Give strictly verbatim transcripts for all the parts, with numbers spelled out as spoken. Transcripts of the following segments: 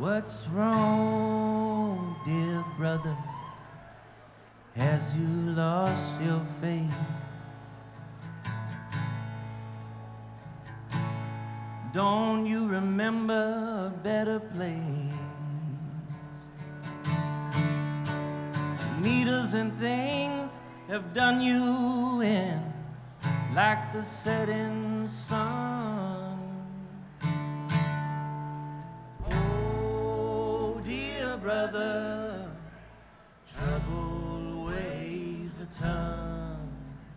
What's wrong, dear brother? Has you lost your faith? Don't you remember a better place? Needles and things have done you in like the setting sun. Oh, dear brother, trouble weighs a ton.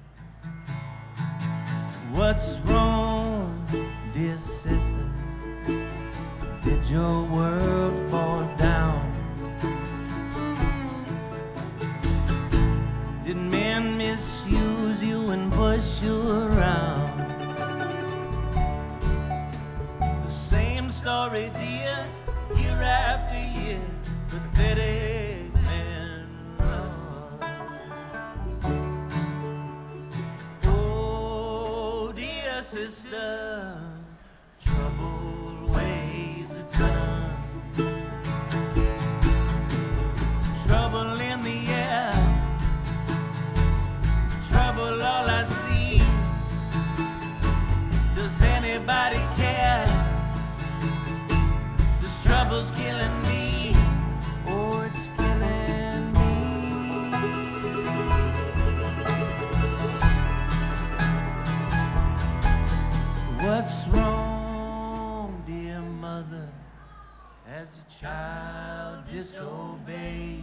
What's wrong, dear sister? Did your world fall down? Did men misuse you and push you around? The same story, dear, year after year, pathetic men run. Oh, dear sister, trouble weighs a ton. Trouble in the air, trouble all I see. Does anybody care? This trouble's killing me, or it's killing me. What's wrong, dear mother? Has a child disobeyed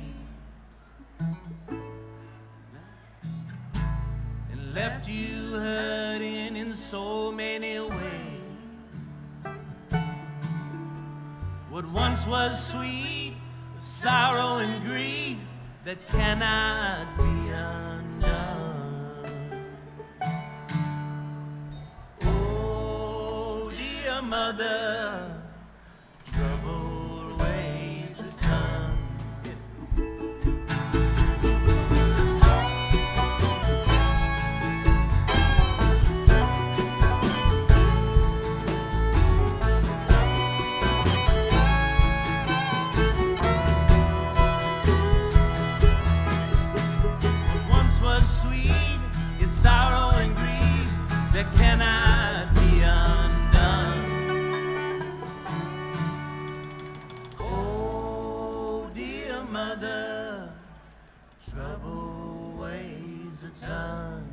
and left you hurting in so many ways? What once was sweet, sorrow and grief that cannot be undone. Oh, dear mother, trouble weighs a ton. Once was sweet is sorrow and grief that cannot be undone. Oh, dear mother, trouble weighs a ton.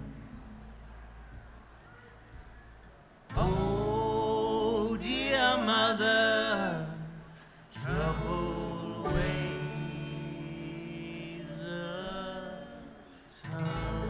Oh, dear mother, trouble weighs a ton.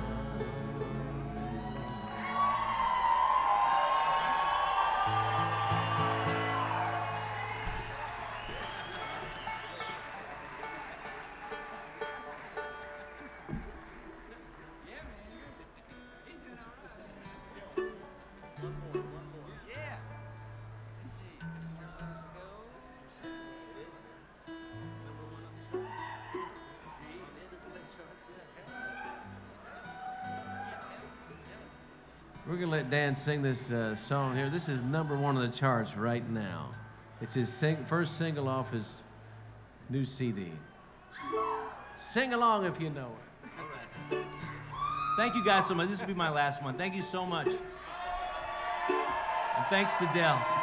We're going to let Dan sing this uh, song here. This is number one on the charts right now. It's his sing- first single off his new C D. Sing along if you know it. All right. Thank you guys so much. This will be my last one. Thank you so much. And thanks to Del.